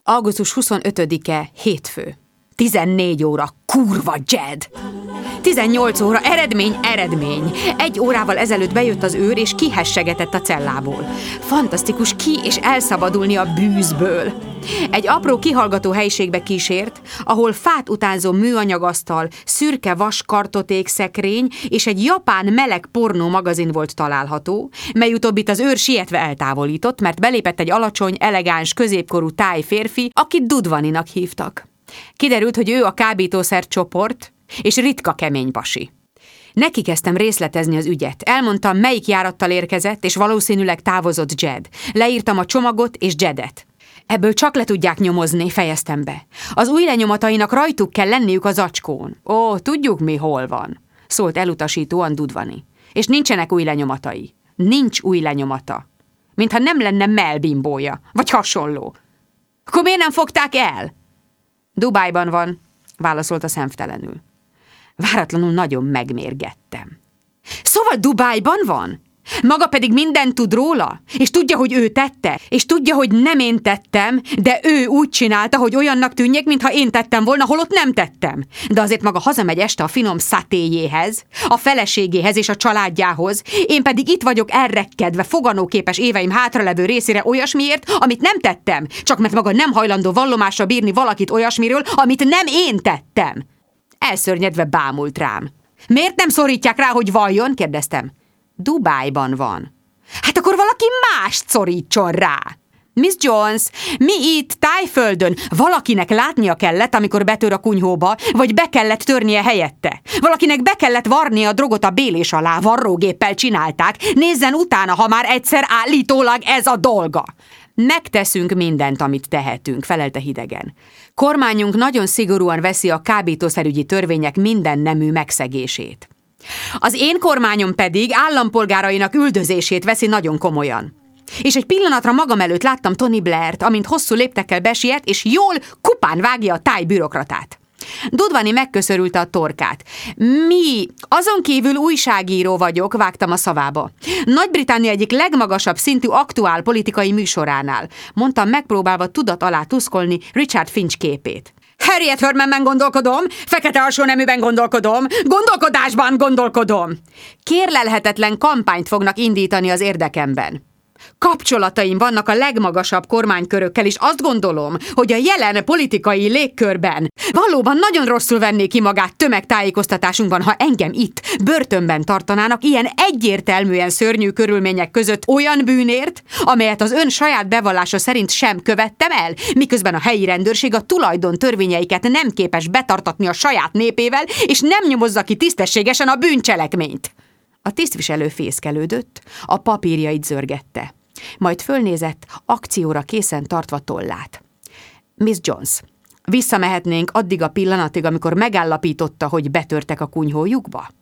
Augusztus 25-e, hétfő. 14 óra, kurva Jed! 18 óra, eredmény! 1 órával ezelőtt bejött az őr, és kihessegetett a cellából. Fantasztikus és elszabadulni a bűzből. Egy apró kihallgató helyiségbe kísért, ahol fát utánzó műanyagasztal, szürke vas kartotékszekrény és egy japán meleg pornó magazin volt található, mely utóbbit az őr sietve eltávolított, mert belépett egy alacsony, elegáns, középkorú táj férfi, akit Dudvaninak hívtak. Kiderült, hogy ő a kábítószer csoport, és ritka kemény pasi. Neki kezdtem részletezni az ügyet. Elmondtam, melyik járattal érkezett, és valószínűleg távozott Jed. Leírtam a csomagot és Jedet. Ebből csak le tudják nyomozni, fejeztem be. Az új lenyomatainak rajtuk kell lenniük a zacskón. Ó, tudjuk mi hol van, szólt elutasítóan Dudvani. És nincsenek új lenyomatai. Nincs új lenyomata. Mintha nem lenne melbimbója, vagy hasonló. Akkor miért nem fogták el? Dubájban van, válaszolta szemtelenül. Váratlanul nagyon megmérgettem. Szóval Dubájban van? Maga pedig mindent tud róla? És tudja, hogy ő tette? És tudja, hogy nem én tettem, de ő úgy csinálta, hogy olyannak tűnjék, mintha én tettem volna, holott nem tettem. De azért maga hazamegy este a finom szatéjéhez, a feleségéhez és a családjához, én pedig itt vagyok elrekkedve foganóképes éveim hátralevő részére olyasmiért, amit nem tettem, csak mert maga nem hajlandó vallomásra bírni valakit olyasmiről, amit nem én tettem. Elszörnyedve bámult rám. Miért nem szorítják rá, hogy valljon? Kérdeztem. Dubájban van. Hát akkor valaki mást szorítson rá. Miss Jones, mi itt Tájföldön valakinek látnia kellett, amikor betör a kunyhóba, vagy be kellett törnie helyette. Valakinek be kellett varnia a drogot a bélés alá, varrógéppel csinálták. Nézzen utána, ha már egyszer állítólag ez a dolga. Megteszünk mindent, amit tehetünk, felelte hidegen. Kormányunk nagyon szigorúan veszi a kábítószerügyi törvények minden nemű megszegését. Az én kormányom pedig állampolgárainak üldözését veszi nagyon komolyan. És egy pillanatra magam előtt láttam Tony Blair-t, amint hosszú léptekkel besiet, és jól kupán vágja a táj bürokratát. Dudvani megköszörülte a torkát. Mi? Azon kívül újságíró vagyok, vágtam a szavába. Nagy-Britannia egyik legmagasabb szintű aktuál politikai műsoránál. Mondtam, megpróbálva tudat alá tuszkolni Richard Finch képét. Harriet Hermanben gondolkodom, fekete alsóneműben gondolkodom, gondolkodásban gondolkodom. Kérlelhetetlen kampányt fognak indítani az érdekemben. Kapcsolataim vannak a legmagasabb kormánykörökkel, és azt gondolom, hogy a jelen politikai légkörben valóban nagyon rosszul venné ki magát tömegtájékoztatásunkban, ha engem itt, börtönben tartanának ilyen egyértelműen szörnyű körülmények között olyan bűnért, amelyet az ön saját bevallása szerint sem követtem el, miközben a helyi rendőrség a tulajdon törvényeiket nem képes betartatni a saját népével, és nem nyomozza ki tisztességesen a bűncselekményt. A tisztviselő fészkelődött, a papírjait zörgette. Majd fölnézett, akcióra készen tartva tollát. Miss Jones, visszamehetnénk addig a pillanatig, amikor megállapította, hogy betörtek a kunyhójukba?